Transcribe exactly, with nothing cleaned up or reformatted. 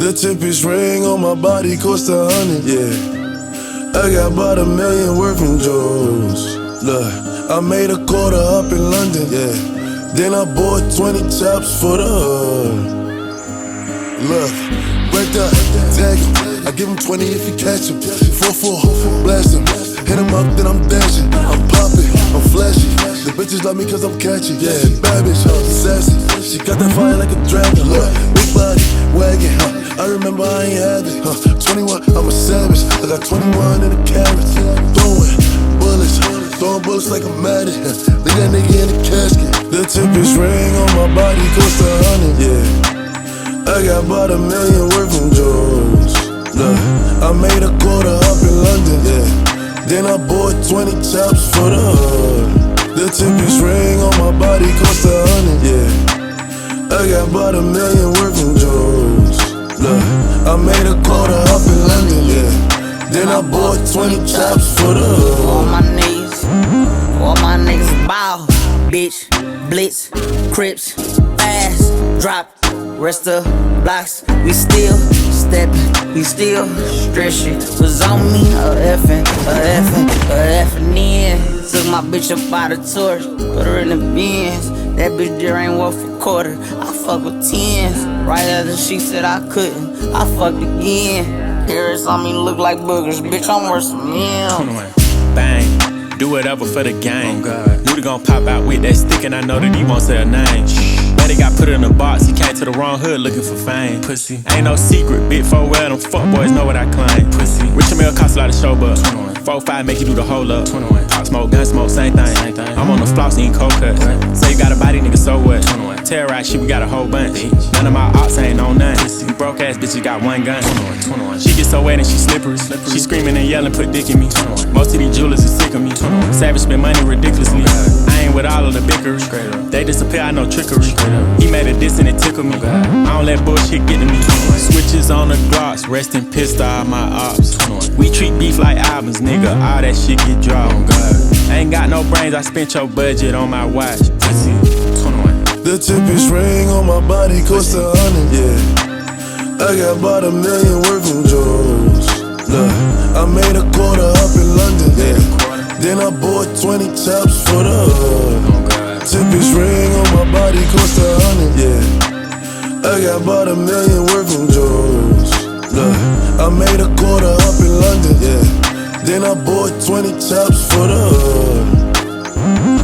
The cheapest ring on my body cost a hundred, yeah. I got about a million worth in jewels. Look, I made a quarter up in London, yeah. Then I bought twenty chops for the hood. Look, break up, tag him. I give him twenty if you catch him. four four, blast him. Hit him up, then I'm dashing. I'm popping, I'm flashy. The bitches love me cause I'm catchy. Yeah, bad bitch, huh, sassy. She got that fire like a dragon. Look, big body, wagon, huh. I remember I ain't have it, huh. twenty-one, I'm a savage. I got twenty-one in the carrots. Throwing bullets, throwing bullets like I'm mad at him. Leave that nigga in the casket. The cheapest ring on my body cost a hundred, yeah. I got about a million worth in jewels. Look, I made a quarter up in London, yeah. Then I bought twenty chops for the hood. The cheapest ring on my body cost a hundred, yeah. I got about a million worth in jewels. Look, I made a quarter up in London, yeah. Then I bought twenty chops for the hood. All my niggas, all my niggas bow. Bitch, blitz, crips, fast, drop. Rest of blocks, we still steppin', we still stretchin'. Was on me, a effin', a effin', a effin' in. Took my bitch up out the torch, put her in the bins. That bitch there ain't worth a quarter, I fuck with tens. Right after she said I couldn't, I fucked again. Harris on me look like boogers, bitch, I'm worth some meals. Bang, do whatever for the game. Oh, knew they gon' pop out with that stick and I know that he won't say a name. But he got put in a box, he came to the wrong hood looking for fame. Pussy, ain't no secret, big four well, them fuck boys know what I claim. Pussy, Richard Mill cost a lot of show, but four five make you do the whole up. twenty-one. Pop smoke, gun smoke, same thing. Same thing. I'm on the floss eating cold cuts. Say you got a body, nigga, so what? twenty-one. Terrorize shit, we got a whole bunch. None of my ops ain't on none. You broke ass bitches got one gun. twenty-one. twenty-one. She get so wet and she slippery. slippery. She screaming and yelling, put dick in me. twenty-one. Most of these jewelers is sick of me. twenty-one. Savage spend money ridiculously. I ain't with all of the bickery. They disappear, I know trickery. He made a diss and it tickled me. I don't let bullshit get to me. Switches on the Glocks, resting pissed all my ops. We treat beef like albums, nigga. All that shit get dropped. I ain't got no brains, I spent your budget on my watch. The cheapest ring on my body cost a hundred, yeah. I got about a million worth in jewels. Look, I made a quarter up in London, yeah. Then I bought twenty chops for the hood. Cheapest ring on my body cost a hundred, yeah. I got about a million worth in jewels. Look, I made a quarter up in London, yeah. Then I bought twenty chops for the hood.